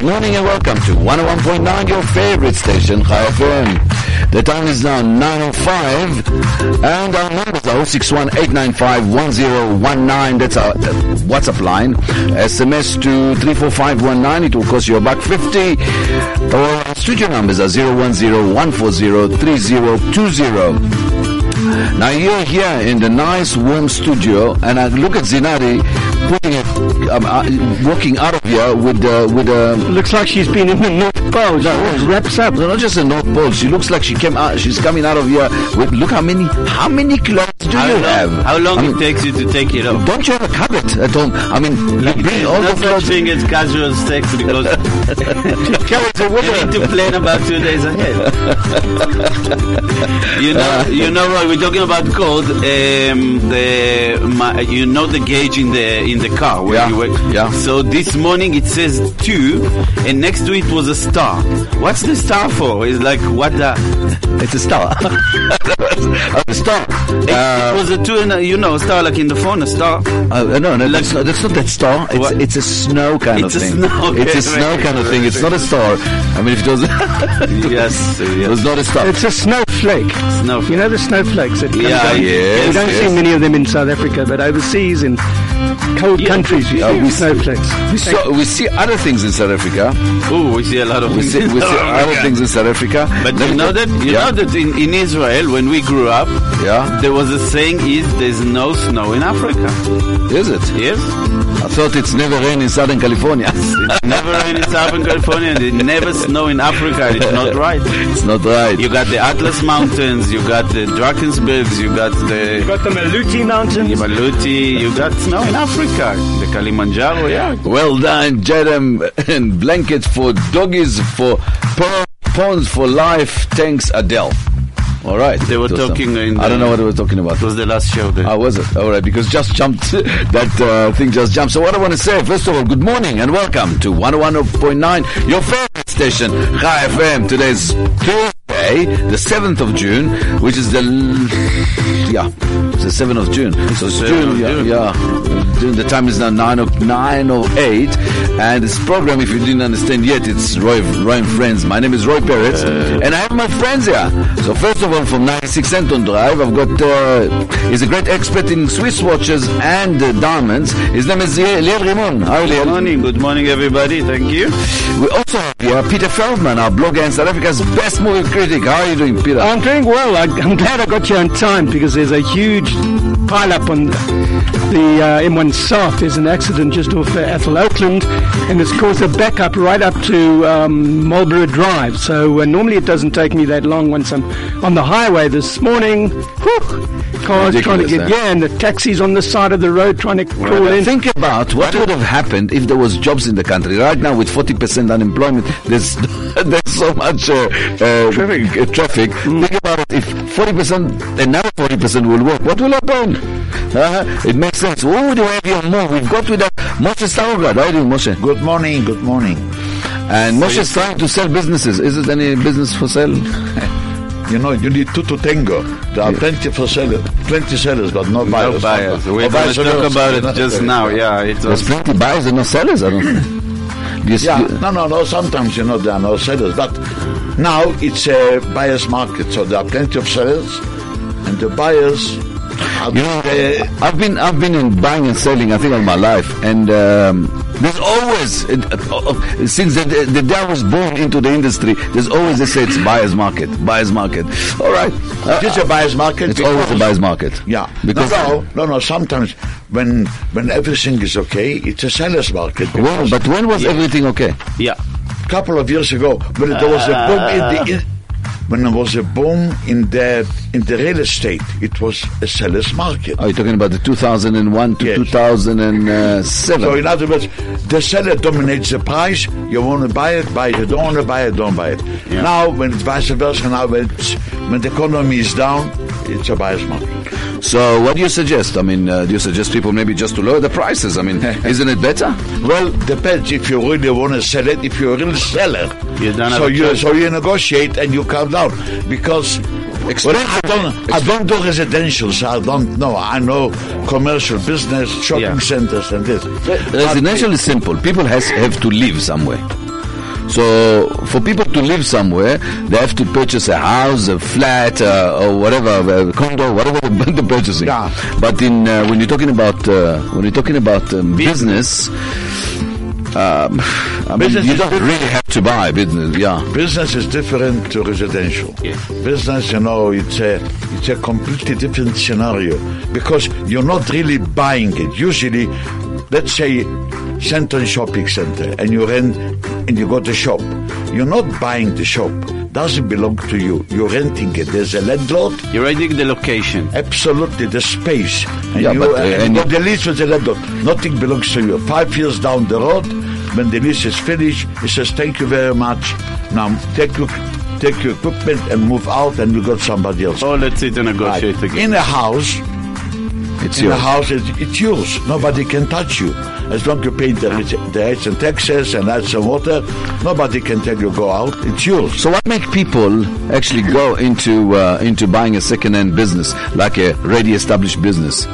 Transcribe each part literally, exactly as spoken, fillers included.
morning and welcome to one oh one point nine, your favorite station, Chai F M. The time is now nine oh five and our numbers are oh six one, eight nine five, one oh one nine. That's our uh, WhatsApp line. S M S to three four five one nine. It will cost you a buck fifty. Our studio numbers are zero one zero, one four zero, three zero two zero. Now you're here in the nice warm studio, and I look at Zinari putting it, um, uh, walking out of here with uh, with a. Um, looks like she's been in the North Pole. It wraps up. No, not just the North Pole. She looks like she came out. She's coming out of here with. Look how many how many clothes do how you long, have? How long I mean, it takes you to take it off? Don't you have a cupboard at home? I mean, you bring all no the clothes. such thing as casual sex because you need to plan about two days ahead. you know, uh, you know what we're talking about. Code um, the my, you know the gauge in the in the car where yeah, you work. Yeah. So this morning it says two, and next to it was a star. What's the star for? It's like what the? It's a star. A star. It, Uh, it was a two, and a, you know, a star like in the phone, a star. Uh, no, no, that's not, that's not that star. It's What? it's a snow kind It's of a thing. snow, okay, it's a snow right. kind of thing. It's not a star. I mean, if it was, Yes, it yes. was not a star. It's a snowflake. Snowflake. You know the snowflakes that come Yeah, down? yes, We don't yes. see many of them in South Africa, but overseas in cold Yeah. countries we Yeah, see we- snowflakes. we, saw, we see other things in South Africa. Oh, we see a lot of We see, we see other things in South Africa. But Let you me know tell- that you yeah, know that in, in Israel when we grew up, yeah, there was a saying: "Is there's no snow in Africa?" is it? Yes, I thought it's never rain in Southern California. it never rain in Southern California, and it never snow in Africa. It's not right. It's not right. You got the Atlas Mountains, you got the Drakensbergs, you got the Got the Maluti Mountains. Maluti, you got snow in Africa, the Kilimanjaro. Yeah. Well done, Jerem, and blankets for doggies, for paw- pawns for life. Thanks, Adele. All right. They were It was talking some- in I don't the- know what they were talking about. It was the last show. There. How was it? All right, because just jumped, that uh, thing just jumped. So what I want to say, first of all, good morning and welcome to one oh one point nine, your favorite station, Chai F M. Today's Tuesday, the seventh of June, which is the, l- yeah, it's the seventh of June. So it's June, yeah, yeah. June, the time is now nine oh eight, and this program, if you didn't understand yet, it's Roy, Roy and Friends. My name is Roy Peretz, uh, and I have my friends here. So first of all, from ninety-six Centon Drive, I've got, uh, he's a great expert in Swiss watches and uh, diamonds. His name is Liel Rimon. Hi, Good Liel. morning, good morning, everybody. Thank you. We also have here Peter Feldman, our blogger and South Africa's best movie critic. How are you doing, Peter? I'm doing well. I, I'm glad I got you on time because there's a huge pile-up on the uh, M one South. There's an accident just off uh, Athol Oakland, and it's caused a backup right up to um, Marlborough Drive. So uh, normally it doesn't take me that long once I'm on the highway. This morning, whew, cars trying to Ridiculous, get, eh? yeah, and the taxis on the side of the road trying to crawl in. Think about what would have happened if there was jobs in the country. Right now, with forty percent unemployment, there's there's so much uh, uh, traffic. Uh, traffic. Think about it. If forty percent, another forty percent will work, what will happen? Uh, it makes sense. Who do we have here more? We've got with us Moshe Starogard. How are you doing, Moshe? Good morning, good morning. And Moshe is trying to sell businesses. Is it any business for sale? You know, you need two to tango. There are Yeah. plenty for sellers, plenty sellers, but no No buyers. buyers. We're Or going vice to talk versa. about it just now. Yeah, it There's was. plenty of buyers and no sellers, I don't think. You see- Yeah, no, no, no. Sometimes, you know, there are no sellers. But now it's a buyer's market. So there are plenty of sellers. And the buyers are, You know, uh, I've been I've been in buying and selling, I think, all my life, and um, there's always uh, uh, since the, the day I was born into the industry, there's always they say it's buyer's market, buyer's market. All right, uh, it is a buyer's market. it's always a because- buyer's market. Yeah, because no, no, no, no. Sometimes when when everything is okay, it's a seller's market. well, because but when was everything okay? Yeah. a couple of years ago, when there was a boom in the in, when there was a boom in the in the real estate, it was a seller's market. Are you talking about the two thousand one to Yes. two thousand seven? So in other words, the seller dominates the price. You want to buy it, buy it. You don't want to buy it, don't buy it. Yeah. Now, when it's vice versa, now when, it's, when the economy is down, it's a buyer's market. So what do you suggest? I mean, uh, do you suggest people maybe just to lower the prices? I mean, isn't it better? Well, depends if you really want to sell it. If you're a real seller, You don't have so a you choice. so you negotiate and you come down because. Well, I don't. I don't do residential, so I don't know. I know commercial business, shopping Yeah. centers, and this. Residential is simple. People has have to live somewhere. So for people to live somewhere, they have to purchase a house, a flat, uh, or whatever, a condo, whatever they're purchasing. Yeah. But in uh, when you're talking about uh, when you're talking about um, business, um, I mean, Business you is don't different. really have to buy business. Yeah. Business is different to residential. Yeah. Business, you know, it's a it's a completely different scenario because you're not really buying it. Usually, let's say, Central Shopping Center, and you rent and you go to shop. You're not buying the shop. Doesn't belong to you. You're renting it. There's a landlord. You're renting the location. Absolutely, the space. And Yeah, you, but, uh, and and you you- got the lease with the landlord. Nothing belongs to you. Five years down the road, when the lease is finished, he says, thank you very much. Now take your, take your equipment and move out, and you got somebody else. Oh, let's sit and negotiate Right. again. In a house, It's in yours. a house, it's, it's yours. Nobody can touch you. As long as you pay the, the rates and taxes and lights and water, nobody can tell you go out. It's yours. So what makes people actually go into uh, into buying a second-hand business, like a already established business?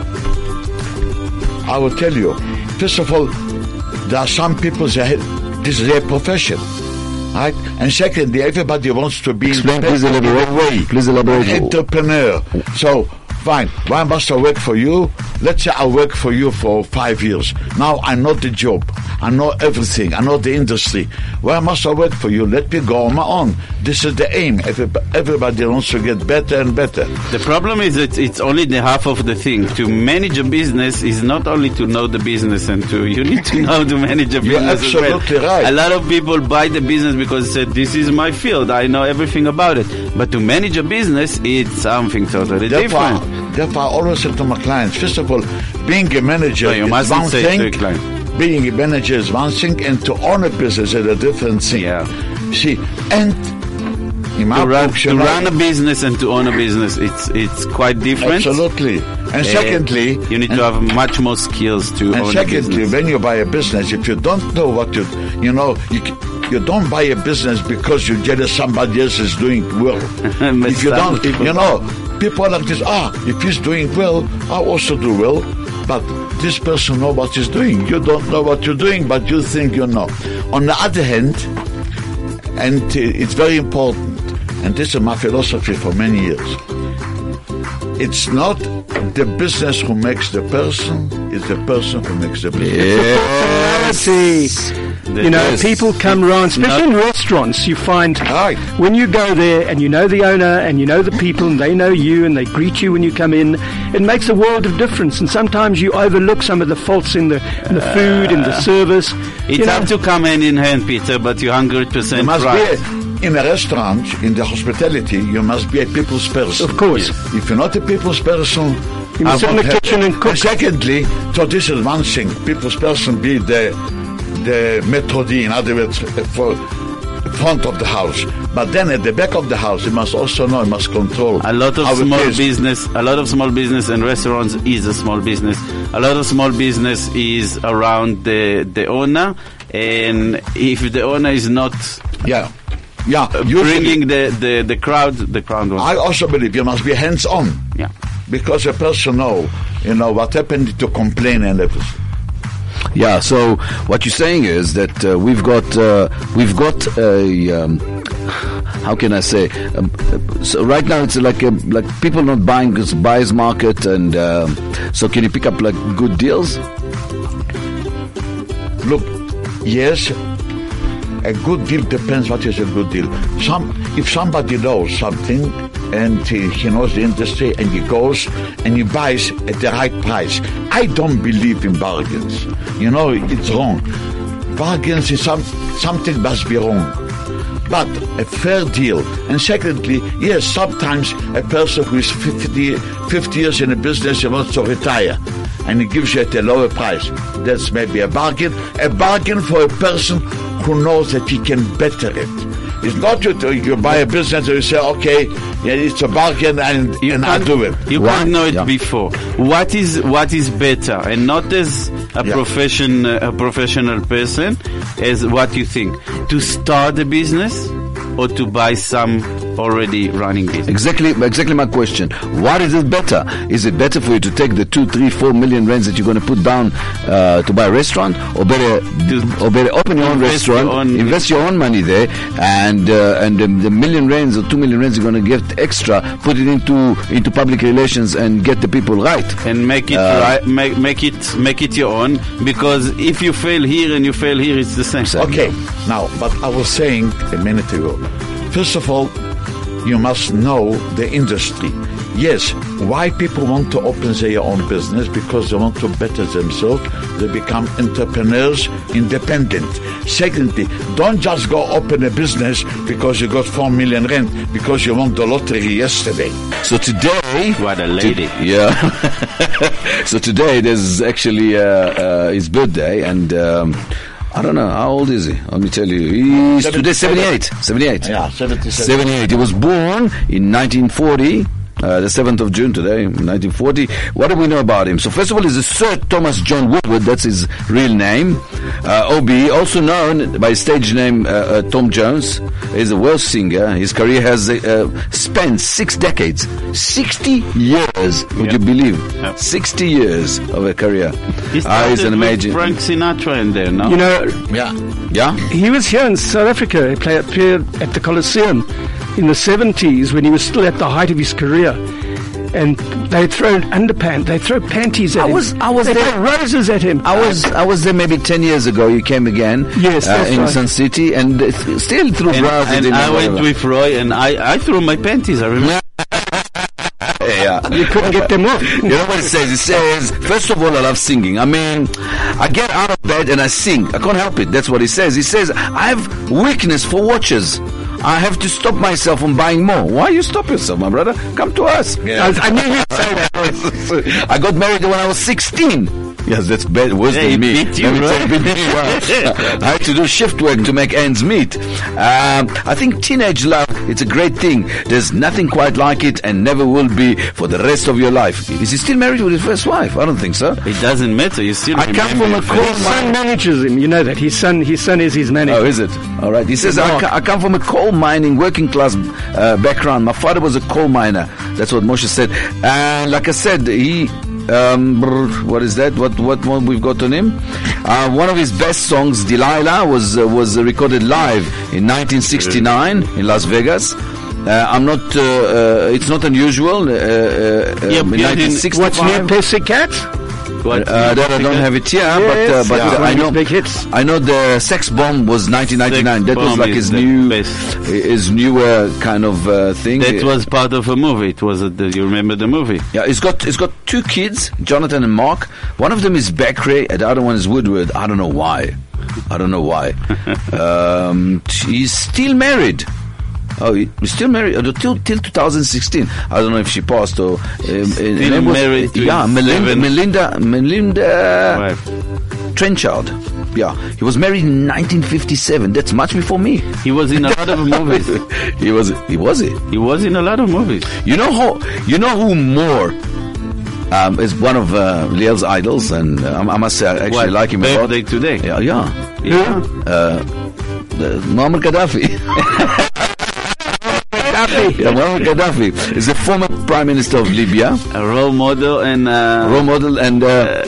I will tell you. First of all, there are some people that this is their profession, right? And secondly, everybody wants to be Explain, please in a elaborate. way, Please elaborate. an entrepreneur. So, fine. Why must I work for you? Let's say I work for you for five years. Now I know the job. I know everything. I know the industry. Why must I work for you? Let me go on my own. This is the aim. Everyb- Everybody wants to get better and better. The problem is that it's only the half of the thing. To manage a business is not only to know the business and to, you need to know to manage a You're business as well. absolutely right. A lot of people buy the business because they said, this is my field, I know everything about it. But to manage a business, it's something totally Therefore, different. therefore, I always say to my clients, first of all, being a manager No, you is mustn't one say thing. to a client. Being a manager is one thing, and to own a business is a different thing. Yeah. See, and in my To run, books, you to know, run a business and to own a business, it's it's quite different. absolutely. And Uh, secondly, you need and, to have much more skills to and own a secondly, business. when you buy a business, if you don't know what you, you know, you, c- you don't buy a business because you're jealous somebody else is doing well. If you Some don't, people- you know, people like this. Ah, if he's doing well, I also do well. But this person knows what he's doing. You don't know what you're doing, but you think you know. On the other hand, and uh, it's very important, and this is my philosophy for many years. It's not the business who makes the person; it's the person who makes the business. Reality. You know, Yes. people come round, especially in restaurants. You find Right. when you go there and you know the owner and you know the people and they know you and they greet you when you come in, it makes a world of difference. And sometimes you overlook some of the faults in the, in the food, in the service. It you know. has to come hand in hand, Peter, but you're one hundred percent You must right. be a, in a restaurant, in the hospitality. You must be a people's person. Of course. If you're not a people's person, You must I sit in the won't have- kitchen and cook. secondly, so this is one thing. People's person be the the metodi, in other words, for front of the house. But then at the back of the house, you must also know, you must control. A lot of how it small is. business, a lot of small business and restaurants is a small business. A lot of small business is around the the owner, and if the owner is not Yeah, yeah. Usually, bringing the, the, the crowd, the crowd won't. I also believe you must be hands-on. Yeah. Because a person know, you know, what happened to complain and everything. Yeah. So what you're saying is that uh, we've got uh, we've got a um, how can I say? Um, so right now it's like a, like people not buying because buyers market, and um, so can you pick up like good deals? Look, yes, a good deal depends what is a good deal. Some, if somebody knows something and he, he knows the industry and he goes and he buys at the right price. I don't believe in bargains. You know, it's wrong. Bargains is some, something must be wrong. But a fair deal. And secondly, yes, sometimes a person who is fifty, fifty years in a business and wants to retire, and he gives you at a lower price. That's maybe a bargain. A bargain for a person who knows that he can better it. It's not you, to, you buy a business and you say, okay, yeah, it's a bargain and, You and I can't- do it. You Why? can't know it Yeah. before. What is what is better, and not as a Yeah. profession uh, a professional person, as what you think, to start a business or to buy some already running business. Exactly, exactly my question. What is it better? Is it better for you to take the two, three, four million rands that you're going to put down uh, to buy a restaurant, or better, or better open your own Invest restaurant, your own- invest your own money there, and uh, and the, the million rands or two million rands you're going to get extra, put it into into public relations and get the people right. And make it Uh, right, make, make it make it your own, because if you fail here and you fail here, it's the same. Okay, now, but I was saying a minute ago, first of all, you must know the industry. Yes, why people want to open their own business? Because they want to better themselves. They become entrepreneurs, independent. Secondly, don't just go open a business because you got four million rent, because you won the lottery yesterday. So today, What a lady. to- yeah. So today there's actually uh, uh, his birthday, and um, I don't know how old is he. Let me tell you, he's today seventy-eight. seventy-eight. Yeah, seventy-seven. seventy-eight. He was born in nineteen forty. Uh, the seventh of June today, nineteen forty. What do we know about him? So first of all, he's a Sir Thomas John Woodward. That's his real name. Uh, O B, also known by his stage name uh, uh, Tom Jones. He's a Welsh singer. His career has uh, spanned six decades. sixty years, would Yep. you believe? Yep. sixty years of a career. He Ah, he's started an with amazing... Frank Sinatra in there, no? You know, Yeah. Yeah? he was here in South Africa. He played, appeared at the Colosseum in the seventies when he was still at the height of his career. And they throw underpants, they throw panties at I him. was- I was they there- throw roses at him. I was I was there maybe ten years ago. You came again. Yes, uh, that's in right. Sun City, and uh, th- still threw and bras at and him I and went whatever. with Roy, and I, I threw my panties, I remember. Yeah. You couldn't get them off. You know what it says? It says, first of all, I love singing. I mean, I get out of bed and I sing. I can't help it. That's what it says. It says, I have weakness for watches. I have to stop myself from buying more. Why you stop yourself, my brother? Come to us. Yeah. I, I knew you'd say that. I got married when I was sixteen. Yes, that's bad, worse Yeah, than he me. beat you, Let me right? tell you, beat me, yeah. I had to do shift work to make ends meet. Um, I think teenage love, it's a great thing. There's nothing quite like it and never will be for the rest of your life. Is he still married with his first wife? I don't think so. It doesn't matter, you still I come remember from a your coal face. His son manages him. You know that. His son, his son is his manager. Oh, is it? All right. He says, I, ca- I come from a coal mining, working class uh, background. My father was a coal miner. That's what Moshe said. And like I said, he... Um, brr, what is that? What what one we've got on him? Uh, one of his best songs, Delilah, was uh, was uh, recorded live in nineteen sixty-nine in Las Vegas. Uh, I'm not. Uh, uh, it's not unusual. Uh, uh, uh, Yep, in yeah, nineteen in- sixty-five. What's near Pussycat? What? Uh, that I don't have it here, but uh, Yes, but yeah. uh, One I of know his big hits. I know the Sex Bomb was nineteen ninety-nine. Sex That was Bomb like is his the new best. his newer kind of uh, thing. That was part of a movie. It was, a, the, you remember the movie? Yeah, he's got he's got two kids, Jonathan and Mark. One of them is Beckley, and the other one is Woodward. I don't know why. I don't know why. um, he's still married. Oh, he- he's still married uh, till till two thousand sixteen. I don't know if she passed or um, still married to yeah, his Melinda, seven- Melinda, Melinda Right. Trenchard. Yeah, he was married in nineteen fifty-seven. That's much before me. He was in a lot of movies. he was he was it. He was in a lot of movies. You know how you know who more um, is one of uh, Liel's idols, and uh, I must say I actually What, like him a lot. Birthday today? Yeah, yeah. Yeah. Uh, uh, Muammar Gaddafi. yeah, Muammar Gaddafi is the former prime minister of Libya, A role model and uh, role model, and uh,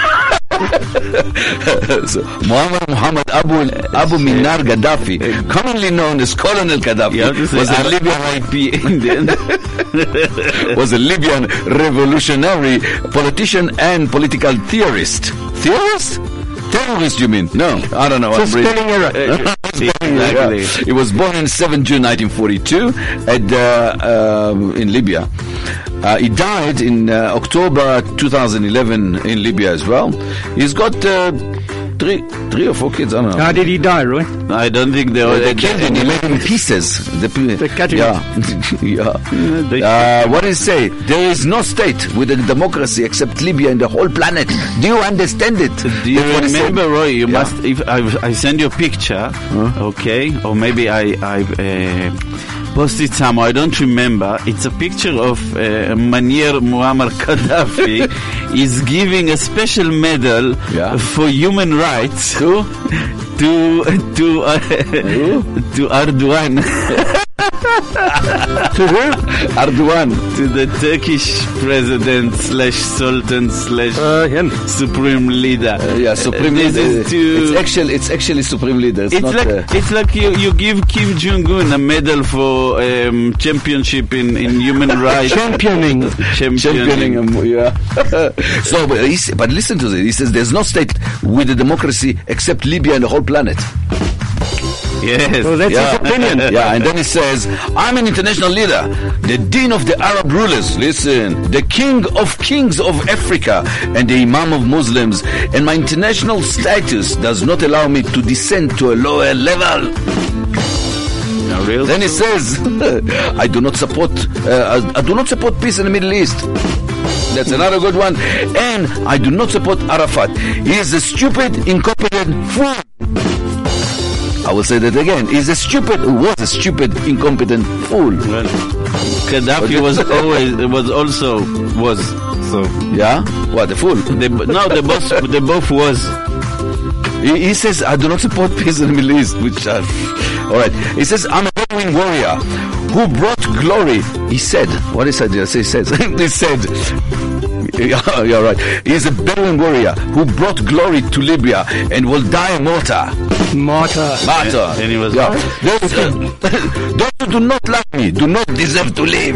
so, Muammar Muhammad Abu Abu Minar Gaddafi, commonly known as Colonel Gaddafi, you have to say was a R Libyan I P Indian. was a Libyan revolutionary politician and political theorist. Theorist? Terrorist, you mean? No, I don't know. It's a I'm spelling error. Exactly. Yeah. He was born on seventh of June nineteen forty-two at, uh, um, in Libya. Uh, he died in uh, October two thousand eleven in Libya as well. He's got uh, three, three or four kids. I don't know. How did he die, Roy? I don't think they, They they killed him. They made him in pieces. The, pe- They cut him yeah, yeah. They- Uh, what does it say? There is no state with a democracy except Libya in the whole planet. Do you understand it? Do you That's what it said. remember, Roy? You Yeah. must. If I, I send you a picture, okay, or maybe I I uh, post it somewhere. I don't remember. It's a picture of uh, Manier Muammar Gaddafi is giving a special medal Yeah. for human rights to to to uh, to Erdogan. To who? Erdogan. To the Turkish president slash sultan slash Uh, him. supreme leader. Uh, yeah, supreme This leader. is to- It's actually it's actually supreme leader. It's, It's not. like uh, it's like you, you give Kim Jong Un a medal for um, championship in, in human rights. Championing. championing him. Yeah. so, but, he, s- but listen to this. He says there's no state with a democracy except Libya and the whole planet. Yes. Well, that's Yeah. his opinion. Yeah, and then he says, I'm an international leader, the dean of the Arab rulers, listen, the king of kings of Africa, and the imam of Muslims, and my international status does not allow me to descend to a lower level. No, real? Then he says, I do not support, uh, I, I do not support peace in the Middle East. That's another good one. And I do not support Arafat. He is a stupid, incompetent fool. I will say that again. He's a stupid, was a stupid, incompetent fool. Well, Gaddafi was always was also was so. Yeah? What, a fool? They, bo- no, they both they both was. He, he says, I do not support peace in the Middle East, which, uh, all right. He says, I'm a Bedouin warrior who brought glory. He said, what he said? Did I say he said? He said, yeah, you're right. He's a Bedouin warrior who brought glory to Libya and will die a martyr. Martyr. Martyr. And- and he was- yeah. Those, uh, those who do not love me do not deserve to live.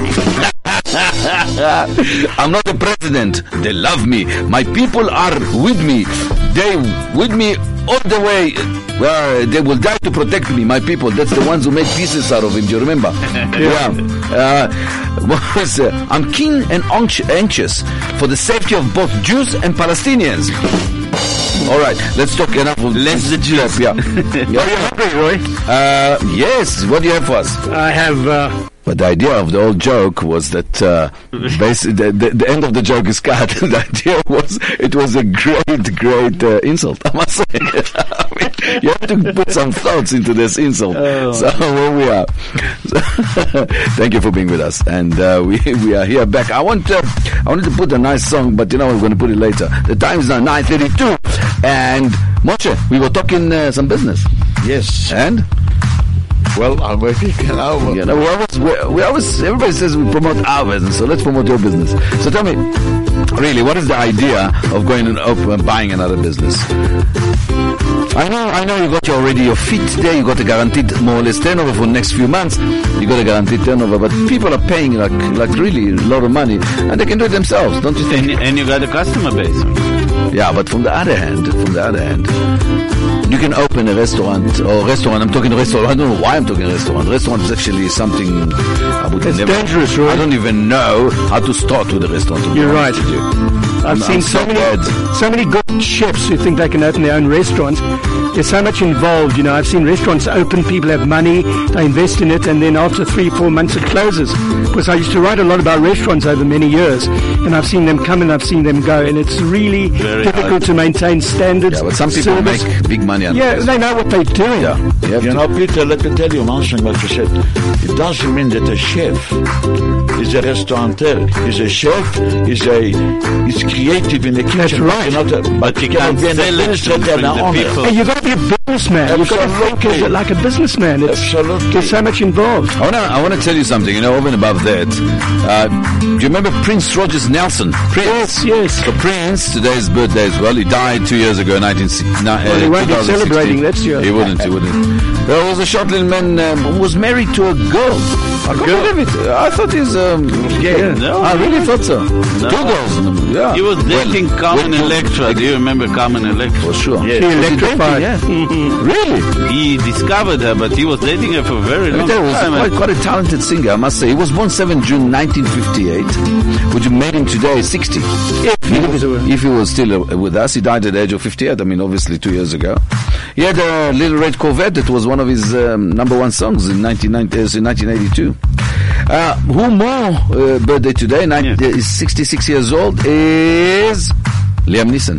I'm not the president. They love me. My people are with me. They with me all the way. Well, they will die to protect me. My people. That's the ones who made pieces out of him. Do you remember? Yeah. Uh, what was, uh, I'm keen and anx- anxious for the safety of both Jews and Palestinians. All right, let's talk enough of Less the Jews. Yeah. Are you hungry, Roy? Uh, yes. What do you have for us? I have. Uh, But the idea of the old joke was that uh, basically the, the, the end of the joke is cut. The idea was it was a great, great uh, insult. I must say, I mean, you have to put some thoughts into this insult. Oh. So here we are. So, thank you for being with us, and uh, we we are here back. I want uh, I wanted to put a nice song, but you know we're going to put it later. The time is now nine thirty-two, and Moshe, we were talking uh, some business, Yes. and. Well, I'm waiting now. You know, we always, we, we always, everybody says we promote our business, so let's promote your business. So tell me, really, what is the idea of going and open, buying another business? I know, I know you got your already your feet there, you got a guaranteed more or less turnover for the next few months, you got a guaranteed turnover, but people are paying like, like really a lot of money, and they can do it themselves, don't you think? And, and you got a customer base. Yeah, but from the other hand, from the other hand, you can open a restaurant or restaurant. I'm talking restaurant. I don't know why I'm talking restaurant. Restaurant is actually something I would It's never. dangerous, right? I don't even know how to start with a restaurant. to be You're honest right. with you. I've I'm- seen I'm so so many, bad. so many good chefs who think they can open their own restaurants. There's so much involved, you know. I've seen restaurants open, people have money, they invest in it, and then after three, four months it closes. Because I used to write a lot about restaurants over many years, and I've seen them come and I've seen them go, and it's really Very difficult hard. to maintain standards. Yeah, but some people service. make big money on Yeah, it. they know what they're doing. Yeah, you have You to. know, Peter, let me tell you one thing what you said. It doesn't mean that a chef is a restaurateur. He's a chef, he's a, he's creative in the kitchen. That's right. But, you're not a, But you he cannot can't be an sell it to administrator and bring an the owner. people. And you've got to be a businessman. You've got to think as a, like a businessman. It's, Absolutely. There's so much involved. I wanna, I wanna tell you something. You know, over and above that, uh, do you remember Prince Rogers Nelson? Prince. Yes, yes. So Prince, today's birthday as well. He died two years ago, nineteen sixty. Well, he won't be celebrating that year. He wouldn't. He wouldn't. There was a short little man um, who was married to a girl. I can't believe it. I thought he's um, gay. Yeah. No. I really thought so. Two girls. Yeah. He was dating Well, Carmen well, Electra. Do you remember Carmen Electra? For sure. Yes. She Was he electrified. dating? Yeah. Really? He discovered her, but he was dating her for a very Let me long tell you, he time. was quite, quite a talented singer, I must say. He was born seventh of June nineteen fifty-eight, which made him today sixty. If he was, if he was still uh, with us, he died at the age of fifty-eight, I mean, obviously two years ago. He had a Little Red Corvette that was one of his um, number one songs in nineteen eighty-two. Uh, who more uh, birthday today, nine, Yeah. is sixty-six years old, is Liam Neeson.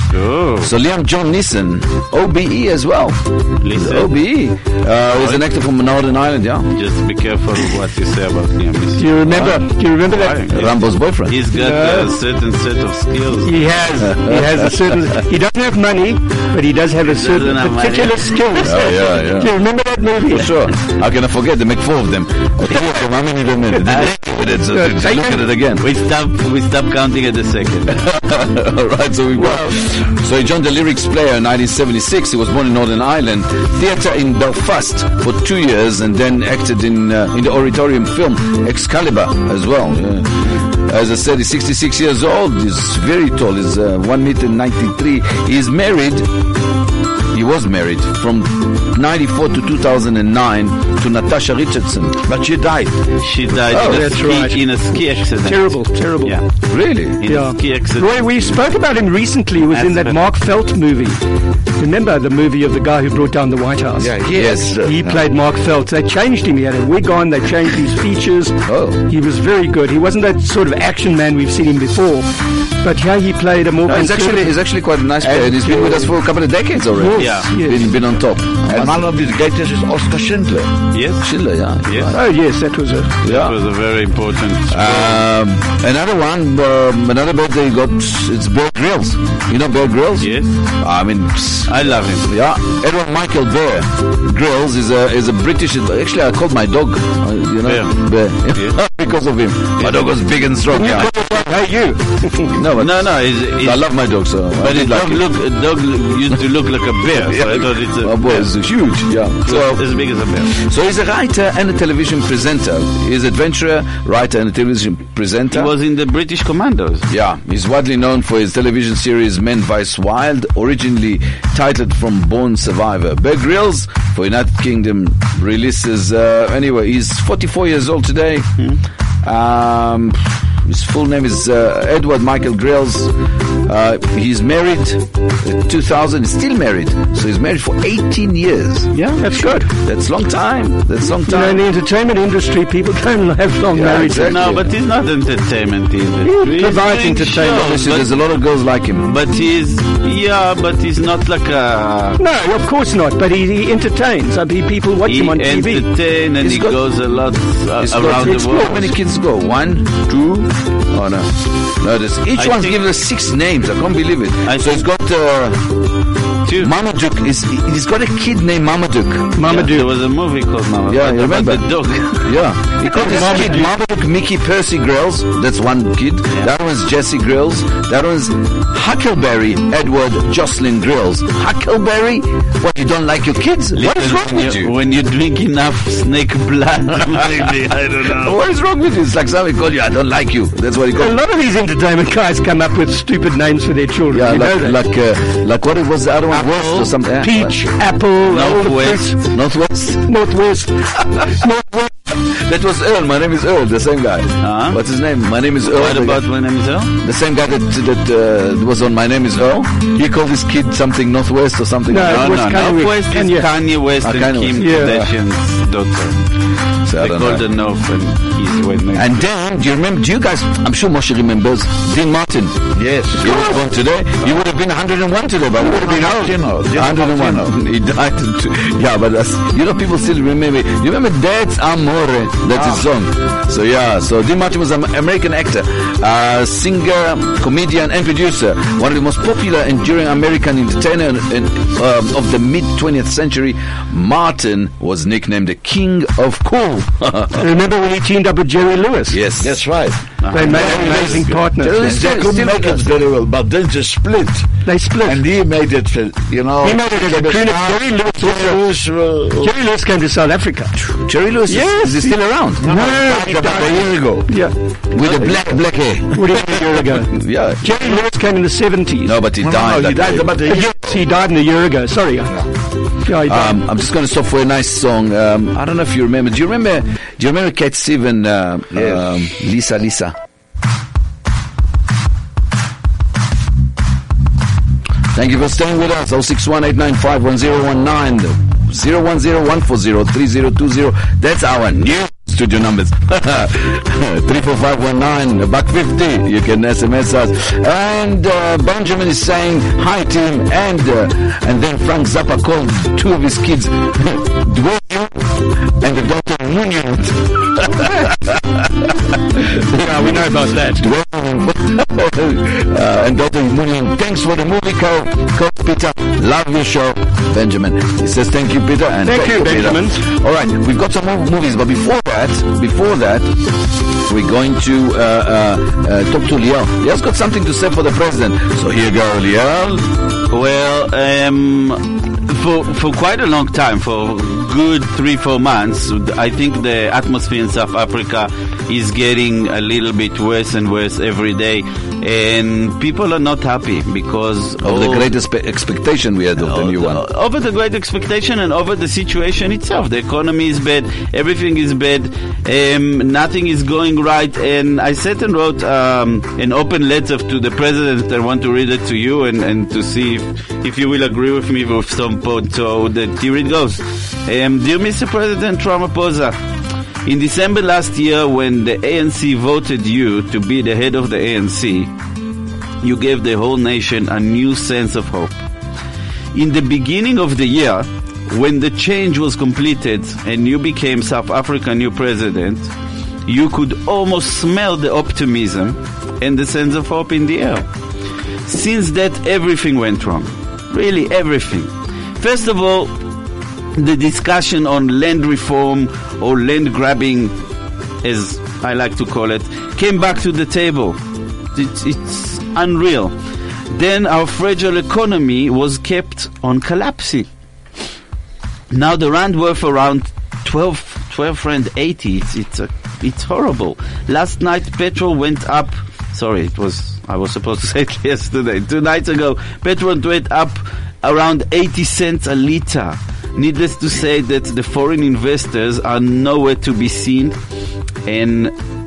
Oh. So Liam John Neeson, O B E as well. Listen. O B E. Uh, he's an actor from Northern Ireland, yeah. Just be careful what you say about Liam Neeson. Do you remember? Do you remember that? Why? Rambo's boyfriend. He's got No. a certain set of skills. He has. He has a certain. He doesn't have money, but he does have a certain doesn't have money. particular skills. Oh, yeah, yeah. Do you remember that movie? For sure. How can I forget? They make four of them. Four of them. How many of them? Did they with it? So Yeah, just take look at them. it again. We stop. We stop counting at the second. All right, so we got. So he joined the Lyrics Player in nineteen seventy-six. He was born in Northern Ireland. Theatre in Belfast for two years, and then acted in uh, in the Oratorium film Excalibur as well. Yeah. As I said, he's sixty-six years old. He's very tall. He's uh, one meter ninety-three. He's married. He was married from ninety-four to two thousand nine to Natasha Richardson. But she died. She died Oh, in, a that's ski, right. in a ski accident. Terrible, terrible. Yeah, Really? in Yeah. a ski accident. Roy, we spoke about him recently. He was in that That's Mark Felt movie. Remember the movie of the guy who brought down the White House? Yeah, he Yes. had, uh, He played Mark Felt. They changed him. He had a wig on. They changed his features. Oh. He was very good. He wasn't that sort of action man we've seen him before. But here he played a more... No, he's actually he's actually quite a nice player. And he's been with us for a couple of decades already. Yes, Yeah. yes. Been, been on top. and one of his greatest is Oscar Schindler. Yes. Schindler, yeah. Yes. Oh, yes, that was a... That was a very important. Um, another one, um, another birthday got, it's Bear Grylls. You know Bear Grylls? Yes. I mean, psst, I love him. yeah. Edward Michael Bear Grylls is a is a British. Actually, I called my dog, uh, you know, Bear, Yeah. because of him. My dog was big and strong. Yeah. Hey, you. No, but No, no. It's, it's, I love my dog, so I but did his like dog it. look. A dog used to look like a bear. So I thought it's a. My boy is huge. Yeah. So So. as big as a bear. So he's a writer and a television presenter. He's an adventurer, writer, and a television presenter. He was in the British Commandos. Yeah, he's widely known for his television series Men vs Wild, originally titled From Born Survivor. Bear Grylls for United Kingdom releases. Uh, anyway, he's forty-four years old today. Um, his full name is uh, Edward Michael Grylls. Uh, he's married. In two thousand, he's still married. So he's married for eighteen years. Yeah, that's good. That's long time. That's long You know, in time. the entertainment industry, people don't have long Yeah, marriages. exactly. No, but he's not entertainment either. He He's provides doing entertainment. shows, Obviously, but- there's a lot of girls like him. But he's, yeah, but he's not like a. No, of course not. But he, he entertains. I mean, people watch He him on T V. entertains and He's he got- goes a lot uh, He's got- around it's the How world. many kids go? One, two? Oh no, no. There's, each I one's think- given us six names. I can't believe it. I so he's got uh, Two. Marmaduke. Is he's got a kid named Marmaduke? Yeah, there was a movie called Mama. Yeah, you about remember? the dog. Yeah, he got his kid Marmaduke Mickey Percy Grills. That's one kid. That one's Jesse Grills. That one's Huckleberry Edward Jocelyn Grills. Huckleberry? What, you don't like your kids? What is wrong when with you, you? when you drink enough snake blood, maybe, I don't know. What is wrong with you? It's like somebody called you, I don't like you. That's what he A called. lot of these entertainment guys come up with stupid names for their children. Yeah, you know like that. like uh, like what it was the other one? West or something? Yeah, Peach, apple, all the Northwest. fruits. Northwest. Northwest. Northwest. That was Earl. My name is Earl. The same guy. Uh-huh. What's his name? My name is Earl. What The about guy- my name is Earl? the same guy that that uh, was on My Name Is Earl? He called his kid something Northwest or something. No, No, it was no, Kanye Northwest is Kanye. Kanye West Ah, and Kanye Kim West. Yeah. Kardashian's daughter. So I They don't call know. the North and East when they... And then, do you remember? Do you guys? I'm sure Moshe remembers Dean Martin. Yes. He was born today. He would have been one hundred and one today, but he would have been old. Martino, Dean one hundred and one. Martino. He died. In two, yeah, but that's, you know, people still remember. You remember Dad's Amore? That's his song. So yeah, so Dean Martin was an American actor, uh, singer, comedian, and producer. One of the most popular and enduring American entertainer in, in, um, of the mid twentieth century. Martin was nicknamed the King of Cool. Remember when he teamed up with Jerry Lewis? Yes, That's right. They made an amazing partner. Jerry Lewis They still- couldn't still make it does. very well, but then they split. They split. And he made it, uh, you know. He made it as a crooner. Jerry Lewis Jerry Lewis, uh, Jerry Lewis came to South Africa. Jerry Lewis, Yes. is he still around? No, he about a died. year ago. Yeah. With the black, black hair. What do you mean a year ago? Yeah. Jerry Lewis came in the seventies. No, but he No, died. no, no, he that died day. about a Uh, year yes, he died in a year ago. Sorry. Yeah, he died. Um, I'm just going to stop for a nice song. Um, I don't know if you remember. Do you remember? Do you remember Cat Steven? Uh, Yes. um, Lisa, Lisa. Thank you for staying with us. oh six one eight nine five one zero one nine zero one zero one four zero three zero two zero. That's our news. studio numbers. three four five one nine, a buck fifty. You can S M S us. And uh, Benjamin is saying hi team, and uh, and then Frank Zappa called two of his kids Dwayne and the daughter Munion. Yeah, we know about that. uh, and daughter Munion, thanks for the movie, Cole. Cole, Peter, love your show. Benjamin, he says thank you, Peter. And Thank you, Peter. Benjamin. All right, we've got some more movies, but before that, before that, we're going to uh, uh, uh, talk to Liel. Liel's got something to say for the president. So here you go, Liel. Well, um, for for quite a long time, for good three, four months, I think the atmosphere in South Africa is getting a little bit worse and worse every day, and people are not happy because Of the great expe- expectation we had of the new one. Over the great expectation and over the situation itself. The economy is bad, everything is bad, um, nothing is going right, and I sat and wrote um, an open letter to the president. I want to read it to you and, and to see if, if you will agree with me with some point. So that here it goes. Um, dear Mister President Ramaphosa, in December last year, when the A N C voted you to be the head of the A N C, you gave the whole nation a new sense of hope. In the beginning of the year, when the change was completed and you became South Africa's new president, you could almost smell the optimism and the sense of hope in the air. Since that, everything went wrong. Really, everything. First of all, the discussion on land reform or land grabbing, as I like to call it, came back to the table. It's, it's unreal. Then our fragile economy was kept on collapsing. Now the rand worth around twelve, twelve rand eighty. It's it's a, it's horrible. Last night petrol went up. Sorry, it was I was supposed to say it yesterday. Two nights ago, petrol went up around eighty cents a liter. Needless to say that the foreign investors are nowhere to be seen, and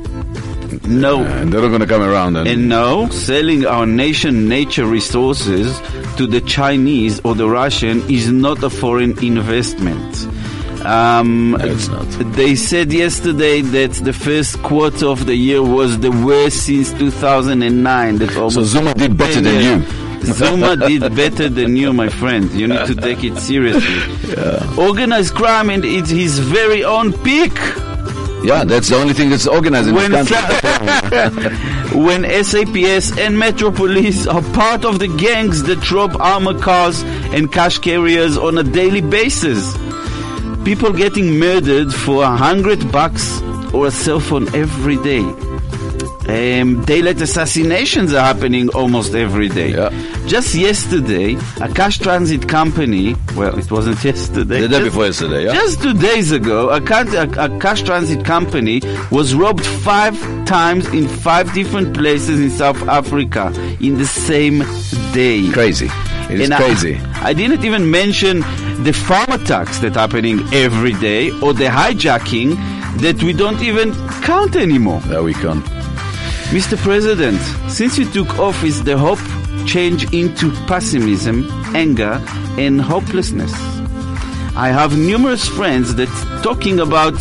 no, And they're not going to come around. And, and no, selling our nation nature resources to the Chinese or the Russian is not a foreign investment. Um, No, it's not. They said yesterday that the first quarter of the year was the worst since two thousand nine. That's almost so Zuma did better than you. Zuma did better than you, my friend. You need to take it seriously. Yeah. Organized crime and it's his very own peak. Yeah, that's the only thing that's organized in When, this country. when S A P S and Metro Police are part of the gangs that rob armored cars and cash carriers on a daily basis. People getting murdered for a hundred bucks or a cell phone every day. Um, daylight assassinations are happening almost every day. Yeah. Just yesterday, a cash transit company, well, it wasn't yesterday. The day just- before yesterday, yeah? Just two days ago, a, ca- a, a cash transit company was robbed five times in five different places in South Africa in the same day. Crazy. It is And I- crazy. I, didn't even mention the farm attacks that are happening every day or the hijacking that we don't even count anymore. There we come. Mister President, since you took office, the hope changed into pessimism, anger, and hopelessness. I have numerous friends that talking about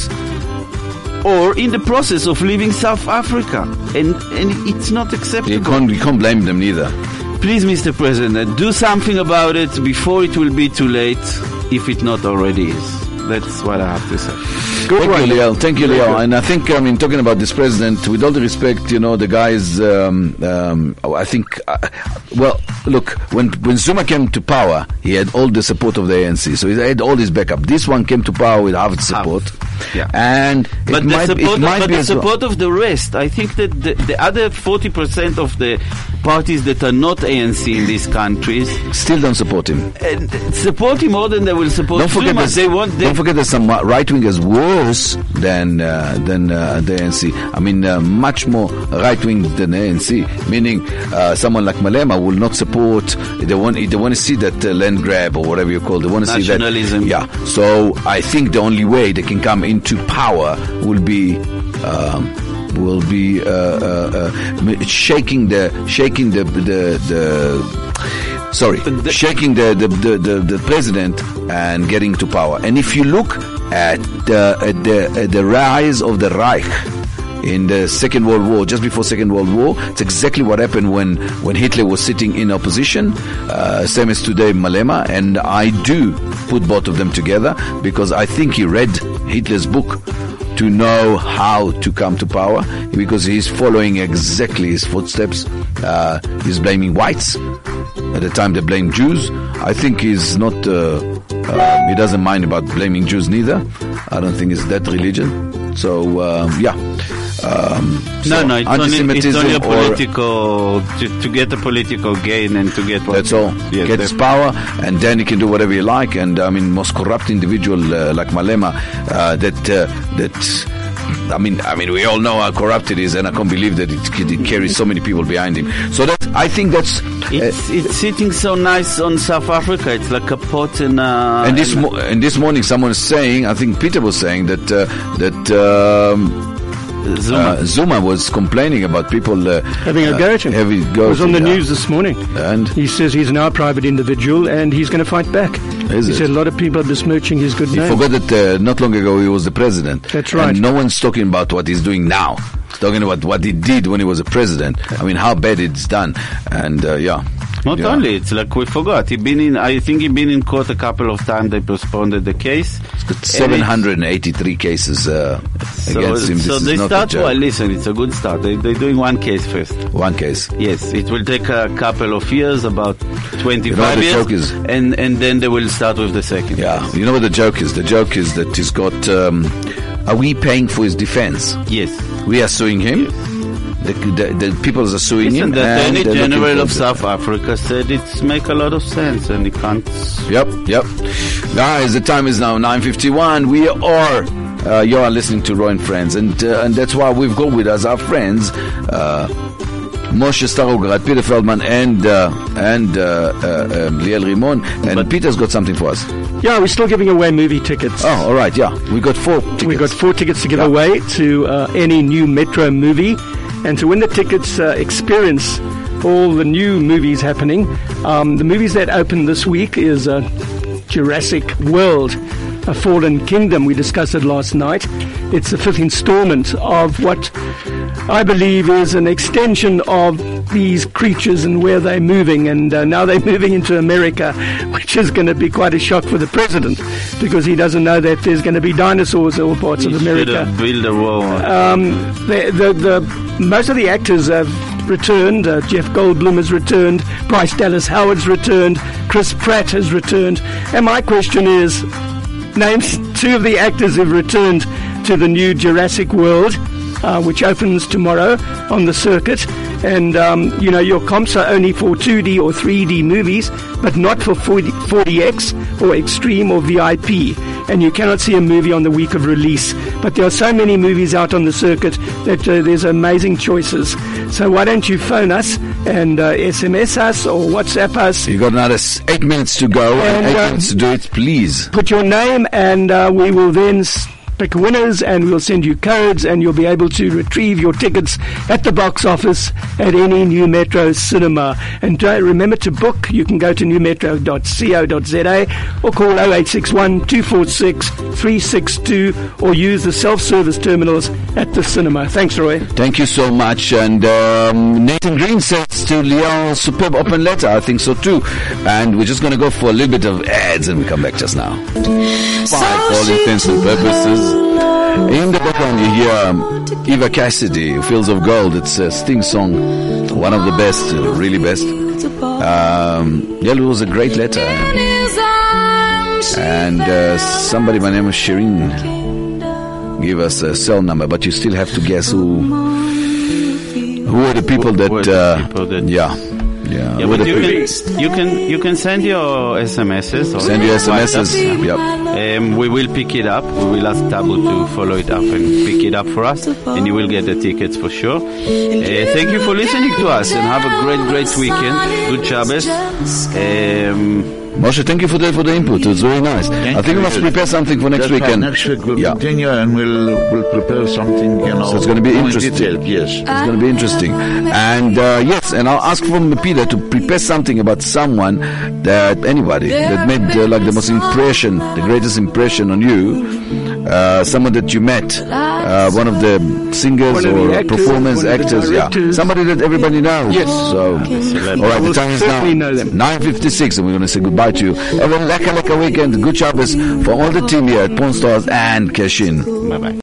or in the process of leaving South Africa, and, and it's not acceptable. You can't, you can't blame them neither. Please, Mister President, do something about it before it will be too late, if it not already is. That's what I have to say. Thank you, Liel. Thank you, Liel. And I think, I mean, talking about this president, with all the respect, you know, the guys, um, um, I think, uh, well, look, when when Zuma came to power, he had all the support of the A N C, so he had all his backup. This one came to power with half its support. Yeah. And But it the might, support, it of, might but be the as well. support of the rest, I think that the, the other forty percent of the parties that are not A N C in these countries Still don't support him. uh, support him more than they will support Don't forget, Zuma. there's, They want they, don't forget there's some right wingers worse than uh, than uh, the A N C. I mean, uh, much more right wing than the A N C. Meaning, uh, someone like Malema will not support. They want they want to see that uh, land grab or whatever you call it. They want to see that. Nationalism. Yeah. So I think the only way they can come into power will be. Um, will be uh, uh, uh, shaking the shaking the the, the sorry The- shaking the the, the the the president and getting to power. And if you look at, uh, at, the, at the rise of the Reich in the Second World War, just before Second World War. It's exactly what happened when, when Hitler was sitting in opposition, uh, same as today Malema, and I do put both of them together because I think he read Hitler's book to know how to come to power, because he's following exactly his footsteps. Uh, he's blaming whites. At the time they blamed Jews. I think he's not, uh, uh, he doesn't mind about blaming Jews neither. I don't think it's that religion. So, uh, yeah. Um, no, so no, it's only, it's only a or- political, to, to get a political gain and to get what... That's all. Yes, Get his def- power, and then he can do whatever he like. And I mean, most corrupt individual uh, like Malema, uh, that uh, that. I mean, I mean, we all know how corrupt it is, and I can't believe that it, it carries so many people behind him. So that I think that's. It's, it's sitting so nice on South Africa. It's like a pot in a... And this in a- mo- and this morning, someone is saying, I think Peter was saying that uh, that. Um, Zuma. Uh, Zuma was complaining about people uh, Having a go at him. Having It go was at on the him, yeah. news this morning. And He says he's now a private individual and he's going to fight back. Is he it? said a lot of people are besmirching his good he name. forgot that uh, not long ago he was the president. That's right. And no one's talking about what he's doing now. He's talking about what he did when he was a president. I mean, how bad it's done. And uh, yeah. Not Yeah. only, it's like we forgot. He been in. I think he been in court a couple of times. They postponed the case. seven hundred eighty-three cases uh, So, against him. This so is they not start. a joke. Well, listen, it's a good start. They, they're doing one case first. One case. Yes, it will take a couple of years, about twenty-five You know what the years, joke is? and and then they will start with the second. Yeah. You know what the joke is? The joke is that he's got. Um, are we paying for his defense? Yes. We are suing him. The, the, the people are suing Listen, him. the and Attorney they're looking General for of the- South Africa said it's make a lot of sense, and he can't. Yep, yep. Guys, the time is now nine fifty-one. We are, uh, you are listening to Roy and Friends, and uh, and that's why we've got with us our friends, uh, Moshe Starograd, Peter Feldman, and uh, and uh, uh, um, Liel Rimon. And But- Peter's got something for us. Yeah, we're still giving away movie tickets. Oh, all right, yeah. We got four tickets. We've got four tickets to give Yeah. away to uh, any new Metro movie. And to win the tickets, uh, experience all the new movies happening. Um, the movies that open this week is uh, Jurassic World, A Fallen Kingdom. We discussed it last night. It's the fifth installment of what I believe is an extension of these creatures and where they're moving. And uh, now they're moving into America, which is going to be quite a shock for the president because he doesn't know that there's going to be dinosaurs in all parts He of should America. have built a wall. Um, the, the, the, most of the actors have returned. Uh, Jeff Goldblum has returned. Bryce Dallas Howard's returned. Chris Pratt has returned. And my question is, name two of the actors who've returned to the new Jurassic World, uh, which opens tomorrow on the circuit. And, um, you know, your comps are only for two D or three D movies, but not for forty X or Extreme or V I P. And you cannot see a movie on the week of release. But there are so many movies out on the circuit that uh, there's amazing choices. So why don't you phone us and uh, S M S us or WhatsApp us? You got another s- eight minutes to go, and, And, eight uh, minutes to do it, please. Put your name and uh, we will then s- pick winners and we'll send you codes and you'll be able to retrieve your tickets at the box office at any New Metro cinema. And uh, remember to book. You can go to new metro dot co dot za or call oh eight six one, two four six, three six two or use the self-service terminals at the cinema. Thanks, Roy. Thank you so much. And um, Nathan Green says to Leon, superb open letter. I think so too. And we're just going to go for a little bit of ads and we come back just now. Five, for all intents and purposes. In the background you hear um, Eva Cassidy, Fields of Gold. It's a Sting song, one of the best, uh, really best. Um, yeah, it was a great letter. And uh, somebody by the name of Shireen give us a cell number, but you still have to guess who who are the people that, Who are the uh, people that- yeah, yeah. Yeah, who are but the you people- can, you can you can send your S M Ses. Or Send your S M Ses. WhatsApp. Yep. Um, we will pick it up. We will ask Tabu to follow it up and pick it up for us, and you will get the tickets for sure. Uh, thank you for listening to us, and have a great, great weekend. Good Shabbos. Um, Moshe, thank you for the for the input. It was very nice. Thank I think we you. must prepare something for next That's right. weekend. Next week we'll Yeah. continue and we'll we'll prepare something, you know. So it's going to be more in interesting. detail, yes. It's going to be interesting. And uh, yes, and I'll ask from Peter to prepare something about someone that anybody that made uh, like the most impression, the greatest impression on you. uh, someone that you met, uh, one of the singers One of the or actors, performers, one of the actors, yeah, directors. somebody that everybody knows. Yes. So, all right, the will time is certainly know now them. nine fifty-six, and we're going to say goodbye to you. Have a lekker lekker weekend. Good Shabbos from all the team here at Pawn Stars and Keshin. Bye bye.